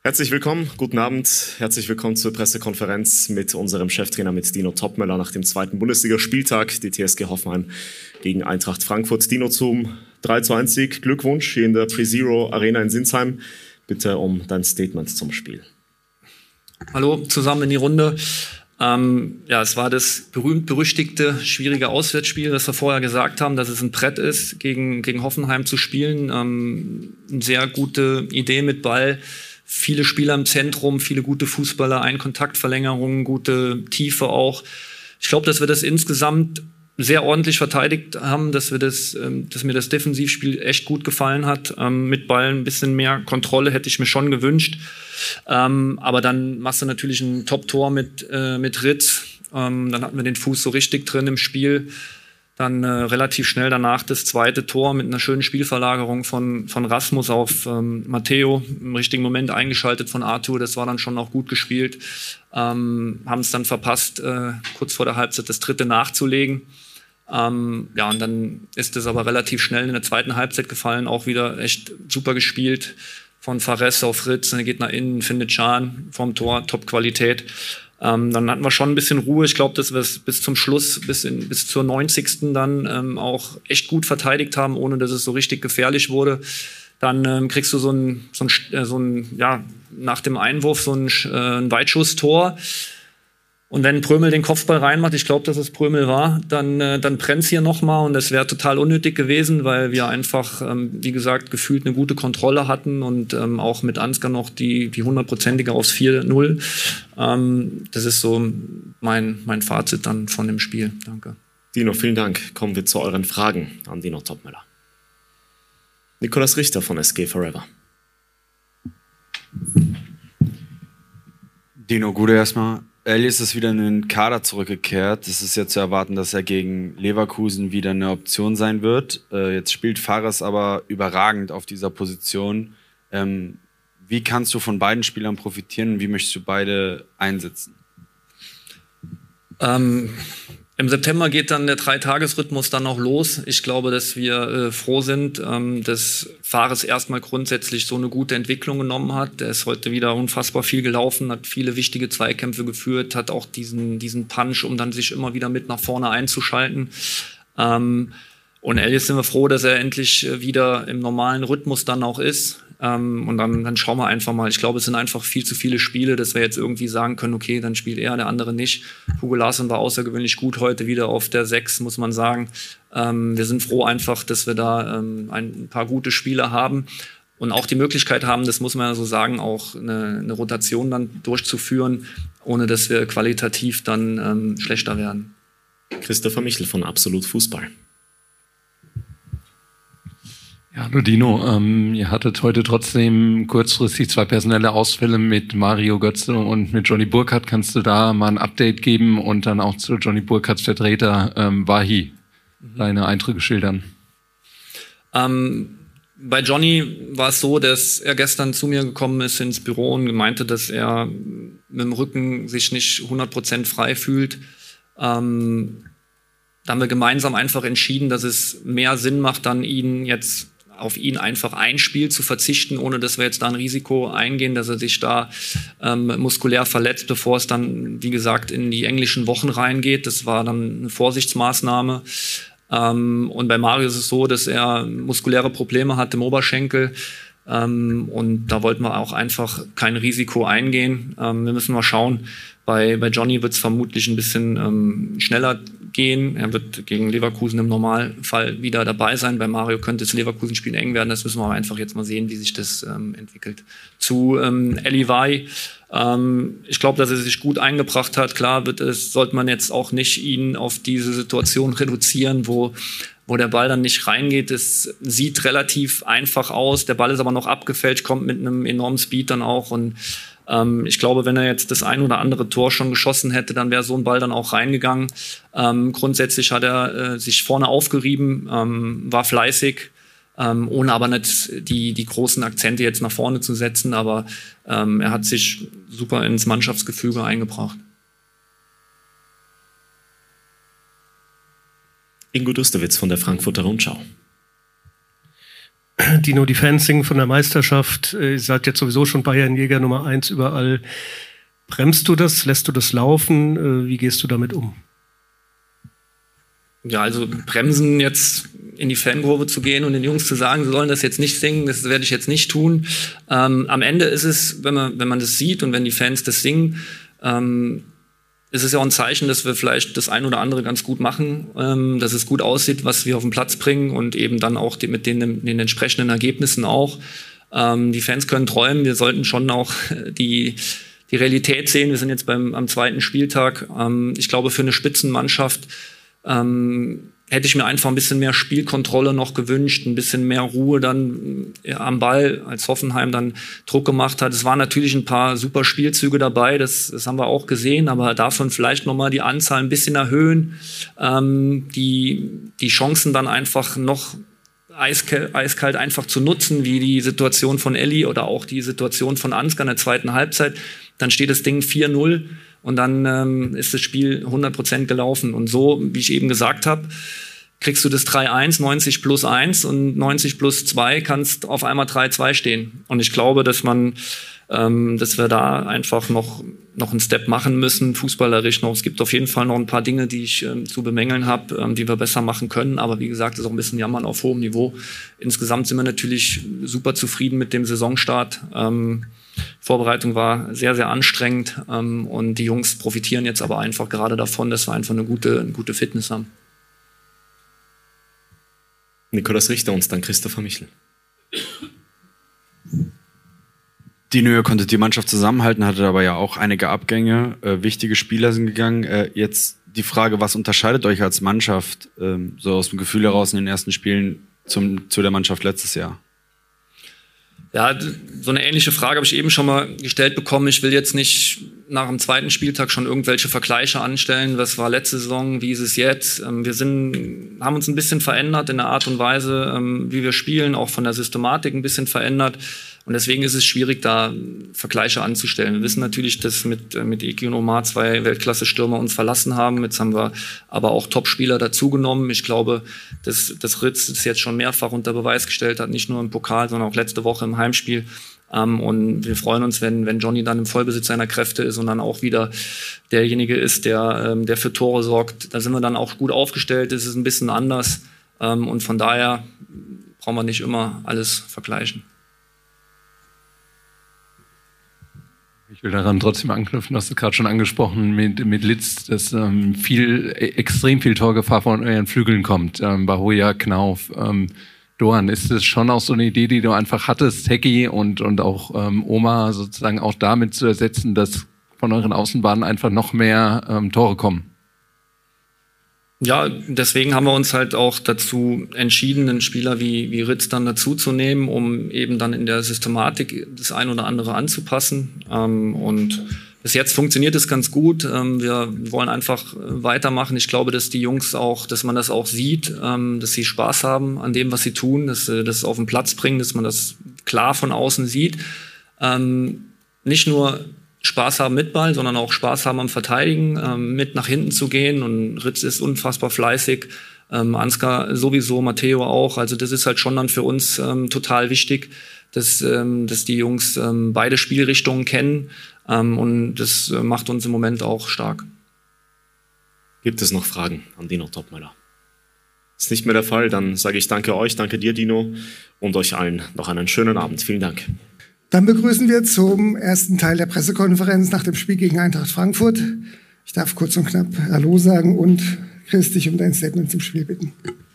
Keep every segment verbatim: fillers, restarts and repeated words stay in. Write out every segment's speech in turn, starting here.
Herzlich willkommen, guten Abend, herzlich willkommen zur Pressekonferenz mit unserem Cheftrainer, mit Dino Topmöller nach dem zweiten Bundesligaspieltag, die T S G Hoffenheim gegen Eintracht Frankfurt. Dino, zum drei zu eins Sieg, Glückwunsch hier in der PreZero Arena in Sinsheim. Bitte um dein Statement zum Spiel. Hallo zusammen in die Runde. Ähm, ja, es war das berühmt-berüchtigte, schwierige Auswärtsspiel, das wir vorher gesagt haben, dass es ein Brett ist, gegen, gegen Hoffenheim zu spielen. Ähm, eine sehr gute Idee mit Ball. Viele Spieler im Zentrum, viele gute Fußballer, Ein-Kontaktverlängerungen, gute Tiefe auch. Ich glaube, dass wir das insgesamt sehr ordentlich verteidigt haben, dass wir das, dass mir das Defensivspiel echt gut gefallen hat. Mit Ball ein bisschen mehr Kontrolle hätte ich mir schon gewünscht. Aber dann machst du natürlich ein Top-Tor mit, mit Ritz. Dann hatten wir den Fuß so richtig drin im Spiel. Dann äh, relativ schnell danach das zweite Tor mit einer schönen Spielverlagerung von, von Rasmus auf ähm, Matteo. Im richtigen Moment eingeschaltet von Arthur. Das war dann schon auch gut gespielt. Ähm, haben es dann verpasst, äh, kurz vor der Halbzeit das dritte nachzulegen. Ähm, ja, und dann ist es aber relativ schnell in der zweiten Halbzeit gefallen. Auch wieder echt super gespielt. Von Fares auf Fritz. Er geht nach innen, findet Can vom Tor. Top-Qualität. Ähm, dann hatten wir schon ein bisschen Ruhe. Ich glaube, dass wir es bis zum Schluss, bis, in, bis zur neunzigsten dann ähm, auch echt gut verteidigt haben, ohne dass es so richtig gefährlich wurde. Dann ähm, kriegst du so ein, so ein, äh, so ein, ja, nach dem Einwurf so ein, äh, ein Weitschusstor. Und wenn Prömel den Kopfball reinmacht, ich glaube, dass es Prömel war, dann, äh, dann brennt's hier nochmal und das wäre total unnötig gewesen, weil wir einfach, ähm, wie gesagt, gefühlt eine gute Kontrolle hatten und ähm, auch mit Ansgar noch die, die hundertprozentige aufs vier null. Ähm, das ist so mein, mein Fazit dann von dem Spiel. Danke. Dino, vielen Dank. Kommen wir zu euren Fragen an Dino Topmöller. Nikolaus Richter von S G Forever. Dino, Gude erstmal. Elias ist wieder in den Kader zurückgekehrt. Es ist ja zu erwarten, dass er gegen Leverkusen wieder eine Option sein wird. Äh, jetzt spielt Fares aber überragend auf dieser Position. Ähm, wie kannst du von beiden Spielern profitieren und wie möchtest du beide einsetzen? Ähm, Im September geht dann der Dreitagesrhythmus dann auch los. Ich glaube, dass wir äh, froh sind, ähm, dass Fares erstmal grundsätzlich so eine gute Entwicklung genommen hat. Der ist heute wieder unfassbar viel gelaufen, hat viele wichtige Zweikämpfe geführt, hat auch diesen, diesen Punch, um dann sich immer wieder mit nach vorne einzuschalten. Ähm, und Elias sind wir froh, dass er endlich wieder im normalen Rhythmus dann auch ist. Ähm, und dann, dann schauen wir einfach mal. Ich glaube, es sind einfach viel zu viele Spiele, dass wir jetzt irgendwie sagen können, okay, dann spielt er, der andere nicht. Hugo Larsson war außergewöhnlich gut heute wieder auf der sechs, muss man sagen. Ähm, wir sind froh einfach, dass wir da ähm, ein paar gute Spieler haben und auch die Möglichkeit haben, das muss man ja so sagen, auch eine, eine Rotation dann durchzuführen, ohne dass wir qualitativ dann ähm, schlechter werden. Christopher Michel von Absolut Fußball. Ja, hallo Dino, ähm, ihr hattet heute trotzdem kurzfristig zwei personelle Ausfälle mit Mario Götze und mit Johnny Burkhardt. Kannst du da mal ein Update geben und dann auch zu Johnny Burkhardts Vertreter ähm, Wahi mhm. deine Eindrücke schildern? Ähm, bei Johnny war es so, dass er gestern zu mir gekommen ist ins Büro und meinte, dass er mit dem Rücken sich nicht hundert Prozent frei fühlt. Ähm, da haben wir gemeinsam einfach entschieden, dass es mehr Sinn macht, dann ihn jetzt auf ihn einfach ein Spiel zu verzichten, ohne dass wir jetzt da ein Risiko eingehen, dass er sich da ähm, muskulär verletzt, bevor es dann, wie gesagt, in die englischen Wochen reingeht. Das war dann eine Vorsichtsmaßnahme. Ähm, und bei Mario ist es so, dass er muskuläre Probleme hat im Oberschenkel. Ähm, und da wollten wir auch einfach kein Risiko eingehen. Ähm, wir müssen mal schauen. Bei, bei Johnny wird es vermutlich ein bisschen ähm, schneller gehen. Er wird gegen Leverkusen im Normalfall wieder dabei sein. Bei Mario könnte das Leverkusen-Spiel eng werden. Das müssen wir einfach jetzt mal sehen, wie sich das ähm, entwickelt. Zu ähm, Eli Wahi. Ähm, ich glaube, dass er sich gut eingebracht hat. Klar wird es, sollte man jetzt auch nicht ihn auf diese Situation reduzieren, wo wo der Ball dann nicht reingeht. Es sieht relativ einfach aus. Der Ball ist aber noch abgefälscht, kommt mit einem enormen Speed dann auch. Und ähm, ich glaube, wenn er jetzt das ein oder andere Tor schon geschossen hätte, dann wäre so ein Ball dann auch reingegangen. Ähm, grundsätzlich hat er äh, sich vorne aufgerieben, ähm, war fleißig, ähm, ohne aber nicht die, die großen Akzente jetzt nach vorne zu setzen. Aber ähm, er hat sich super ins Mannschaftsgefüge eingebracht. Ingo Dustewitz von der Frankfurter Rundschau. Dino, die Fans singen von der Meisterschaft. Ihr seid jetzt sowieso schon Bayernjäger Nummer eins überall. Bremst du das? Lässt du das laufen? Wie gehst du damit um? Ja, also bremsen jetzt in die Fankurve zu gehen und den Jungs zu sagen, sie sollen das jetzt nicht singen, das werde ich jetzt nicht tun. Ähm, am Ende ist es, wenn man, wenn man das sieht und wenn die Fans das singen, ähm, ist es ja auch ein Zeichen, dass wir vielleicht das ein oder andere ganz gut machen, ähm, dass es gut aussieht, was wir auf den Platz bringen und eben dann auch die, mit den, den entsprechenden Ergebnissen auch. Ähm, die Fans können träumen, wir sollten schon auch die, die Realität sehen. Wir sind jetzt beim, am zweiten Spieltag. Ähm, ich glaube, für eine Spitzenmannschaft ähm, hätte ich mir einfach ein bisschen mehr Spielkontrolle noch gewünscht, ein bisschen mehr Ruhe dann ja, am Ball, als Hoffenheim dann Druck gemacht hat. Es waren natürlich ein paar super Spielzüge dabei, das, das haben wir auch gesehen, aber davon vielleicht noch mal die Anzahl ein bisschen erhöhen, ähm, die, die Chancen dann einfach noch eiskalt, eiskalt einfach zu nutzen, wie die Situation von Elli oder auch die Situation von Ansgar in der zweiten Halbzeit. Dann steht das Ding vier null. Und dann ähm, ist das Spiel hundert Prozent gelaufen. Und so, wie ich eben gesagt habe, kriegst du das drei eins, neunzig plus eins und neunzig plus zwei kannst auf einmal drei zwei stehen. Und ich glaube, dass man, ähm, dass wir da einfach noch, noch einen Step machen müssen, fußballerisch noch. Es gibt auf jeden Fall noch ein paar Dinge, die ich ähm, zu bemängeln habe, ähm, die wir besser machen können. Aber wie gesagt, das ist auch ein bisschen Jammern auf hohem Niveau. Insgesamt sind wir natürlich super zufrieden mit dem Saisonstart. Ähm, Vorbereitung war sehr, sehr anstrengend ähm, und die Jungs profitieren jetzt aber einfach gerade davon, dass wir einfach eine gute, eine gute Fitness haben. Nikolaus Richter und dann Christopher Michel. Dino, ihr konntet die Mannschaft zusammenhalten, hattet aber ja auch einige Abgänge. Äh, wichtige Spieler sind gegangen. Äh, jetzt die Frage, was unterscheidet euch als Mannschaft ähm, so aus dem Gefühl heraus in den ersten Spielen zum, zu der Mannschaft letztes Jahr? Ja, so eine ähnliche Frage habe ich eben schon mal gestellt bekommen. Ich will jetzt nicht nach dem zweiten Spieltag schon irgendwelche Vergleiche anstellen. Was war letzte Saison? Wie ist es jetzt? Wir sind, haben uns ein bisschen verändert in der Art und Weise, wie wir spielen, auch von der Systematik ein bisschen verändert. Und deswegen ist es schwierig, da Vergleiche anzustellen. Wir wissen natürlich, dass mit, mit Eki und Omar zwei Weltklasse-Stürmer uns verlassen haben. Jetzt haben wir aber auch Top-Spieler dazugenommen. Ich glaube, dass, dass Ritz das jetzt schon mehrfach unter Beweis gestellt hat, nicht nur im Pokal, sondern auch letzte Woche im Heimspiel. Um, und wir freuen uns, wenn, wenn Johnny dann im Vollbesitz seiner Kräfte ist und dann auch wieder derjenige ist, der, ähm, der für Tore sorgt. Da sind wir dann auch gut aufgestellt. Es ist ein bisschen anders. Ähm, und von daher brauchen wir nicht immer alles vergleichen. Ich will daran trotzdem anknüpfen, du hast es gerade schon angesprochen mit, mit Litz, dass ähm, viel, extrem viel Torgefahr von euren Flügeln kommt. Ähm, Bahoja, Knauf, ähm, Doan, ist es schon auch so eine Idee, die du einfach hattest, Hecki und, und auch ähm, Oma sozusagen auch damit zu ersetzen, dass von euren Außenbahnen einfach noch mehr ähm, Tore kommen? Ja, deswegen haben wir uns halt auch dazu entschieden, einen Spieler wie, wie Ritz dann dazuzunehmen, um eben dann in der Systematik das ein oder andere anzupassen. Ähm, und bis jetzt funktioniert es ganz gut. Ähm, wir wollen einfach weitermachen. Ich glaube, dass die Jungs auch, dass man das auch sieht, ähm, dass sie Spaß haben an dem, was sie tun, dass sie das auf den Platz bringen, dass man das klar von außen sieht. Ähm, nicht nur Spaß haben mit Ball, sondern auch Spaß haben am Verteidigen, ähm, mit nach hinten zu gehen. Und Ritz ist unfassbar fleißig, ähm, Ansgar sowieso, Matteo auch. Also das ist halt schon dann für uns ähm, total wichtig, dass, ähm, dass die Jungs ähm, beide Spielrichtungen kennen. Ähm, und das äh, macht uns im Moment auch stark. Gibt es noch Fragen an Dino Topmöller? Ist nicht mehr der Fall, dann sage ich danke euch, danke dir, Dino, und euch allen noch einen schönen Abend. Vielen Dank. Dann begrüßen wir zum ersten Teil der Pressekonferenz nach dem Spiel gegen Eintracht Frankfurt. Ich darf kurz und knapp Hallo sagen und Chris, dich um dein Statement zum Spiel bitten.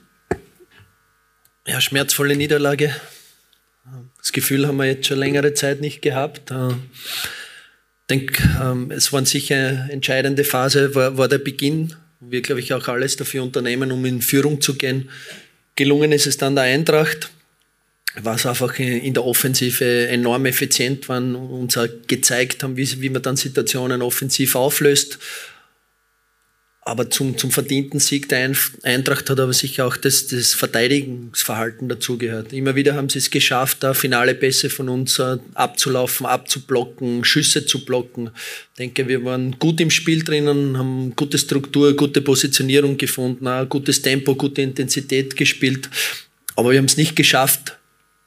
Ja, schmerzvolle Niederlage. Das Gefühl haben wir jetzt schon längere Zeit nicht gehabt. Ich denke, es war sicher eine entscheidende Phase, war, war der Beginn. Wir, glaube ich, auch alles dafür unternehmen, um in Führung zu gehen. Gelungen ist es dann der Eintracht. Was einfach in der Offensive enorm effizient waren und uns auch gezeigt haben, wie, wie man dann Situationen offensiv auflöst. Aber zum, zum verdienten Sieg der Eintracht hat aber sicher auch das, das Verteidigungsverhalten dazugehört. Immer wieder haben sie es geschafft, da finale Pässe von uns abzulaufen, abzublocken, Schüsse zu blocken. Ich denke, wir waren gut im Spiel drinnen, haben gute Struktur, gute Positionierung gefunden, ein gutes Tempo, gute Intensität gespielt. Aber wir haben es nicht geschafft,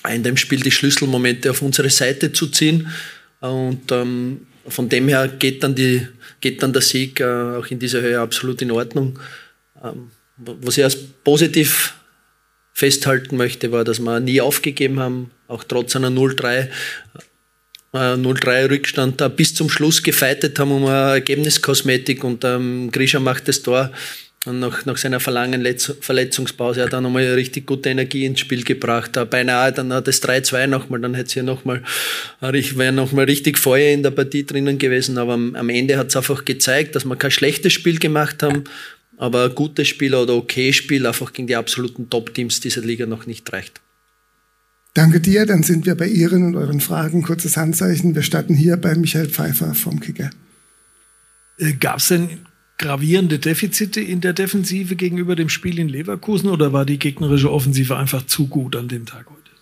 in dem Spiel die Schlüsselmomente auf unsere Seite zu ziehen. Und ähm, von dem her geht dann, die, geht dann der Sieg äh, auch in dieser Höhe absolut in Ordnung. Ähm, was ich als positiv festhalten möchte, war, dass wir nie aufgegeben haben, auch trotz einer null drei Rückstand da bis zum Schluss gefeitet haben um eine Ergebniskosmetik und ähm, Grisha macht das Tor und nach, nach seiner verlangen Letz- Verletzungspause hat er nochmal richtig gute Energie ins Spiel gebracht, da beinahe dann hat das drei zwei nochmal, dann hätte es hier nochmal wäre nochmal richtig Feuer in der Partie drinnen gewesen, aber am, am Ende hat es einfach gezeigt, dass wir kein schlechtes Spiel gemacht haben, aber ein gutes Spiel oder okay Spiel einfach gegen die absoluten Top-Teams dieser Liga noch nicht reicht. Danke dir, dann sind wir bei Ihren und euren Fragen. Kurzes Handzeichen. Wir starten hier bei Michael Pfeiffer vom Kicker. Gab es denn gravierende Defizite in der Defensive gegenüber dem Spiel in Leverkusen oder war die gegnerische Offensive einfach zu gut an dem Tag heute?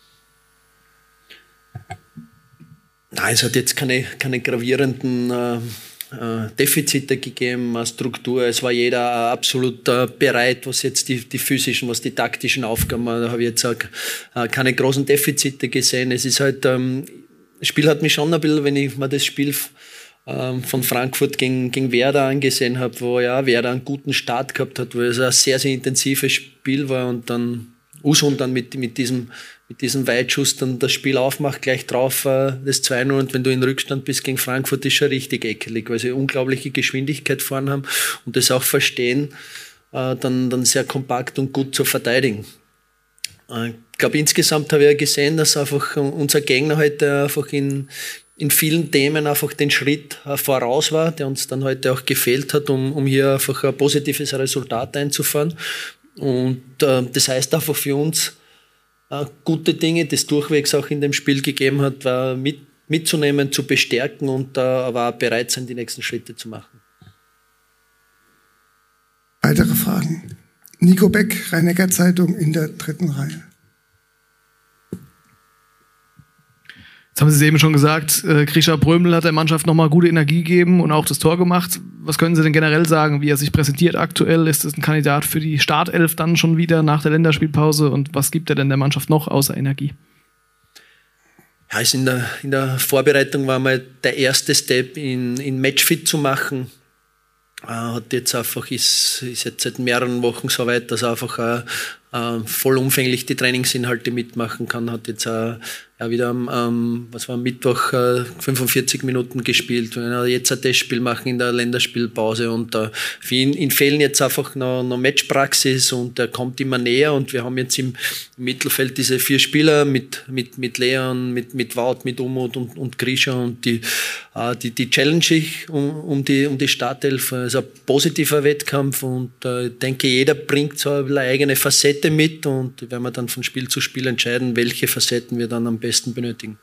Nein, es hat jetzt keine, keine gravierenden äh, Defizite gegeben, Struktur. Es war jeder absolut bereit, was jetzt die, die physischen, was die taktischen Aufgaben, da habe ich jetzt auch keine großen Defizite gesehen. Es ist halt, ähm, das Spiel hat mich schon ein bisschen, wenn ich mir das Spiel ähm, von Frankfurt gegen, gegen Werder angesehen habe, wo ja Werder einen guten Start gehabt hat, wo es ein sehr, sehr intensives Spiel war und dann Usun dann mit, mit diesem mit diesem Weitschuss dann das Spiel aufmacht, gleich drauf äh, das zwei null und wenn du in Rückstand bist gegen Frankfurt, ist schon richtig ekelig, weil sie unglaubliche Geschwindigkeit vorn haben und das auch verstehen, äh, dann, dann sehr kompakt und gut zu verteidigen. Äh, ich glaube, insgesamt habe ich ja gesehen, dass einfach unser Gegner heute einfach in, in vielen Themen einfach den Schritt äh, voraus war, der uns dann heute auch gefehlt hat, um, um hier einfach ein positives Resultat einzufahren. Und äh, das heißt einfach für uns, gute Dinge, das durchwegs auch in dem Spiel gegeben hat, war mit, mitzunehmen, zu bestärken und äh, aber auch bereit sein, die nächsten Schritte zu machen. Weitere Fragen? Nico Beck, Rhein-Neckar-Zeitung in der dritten Reihe. Jetzt haben Sie es eben schon gesagt, äh, Grisha Prömel hat der Mannschaft nochmal gute Energie gegeben und auch das Tor gemacht. Was können Sie denn generell sagen, wie er sich präsentiert aktuell? Ist es ein Kandidat für die Startelf dann schon wieder nach der Länderspielpause? Und was gibt er denn der Mannschaft noch außer Energie? Ja, also in der, in der Vorbereitung war mal der erste Step, in, in Matchfit zu machen. Äh, hat jetzt einfach, ist, ist jetzt seit mehreren Wochen so weit, dass er einfach äh, äh, vollumfänglich die Trainingsinhalte mitmachen kann. Hat jetzt äh, ja, wieder am, ähm, was war am Mittwoch, äh, fünfundvierzig Minuten gespielt. Wenn er jetzt ein Testspiel machen in der Länderspielpause und äh, für ihn, ihn fehlen jetzt einfach noch, noch Matchpraxis und er kommt immer näher und wir haben jetzt im, im Mittelfeld diese vier Spieler mit, mit, mit Leon, mit, mit Wout, mit Umut und, und Grisha und die, äh, die, die challenge ich um, um die, um die Startelf. Es ist ein positiver Wettkampf und äh, ich denke, jeder bringt so eine eigene Facette mit und werden wir dann von Spiel zu Spiel entscheiden, welche Facetten wir dann am besten benötigen.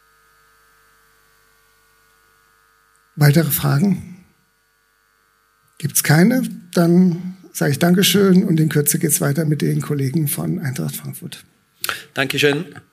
Weitere Fragen? Gibt es keine? Dann sage ich Dankeschön und in Kürze geht es weiter mit den Kollegen von Eintracht Frankfurt. Dankeschön.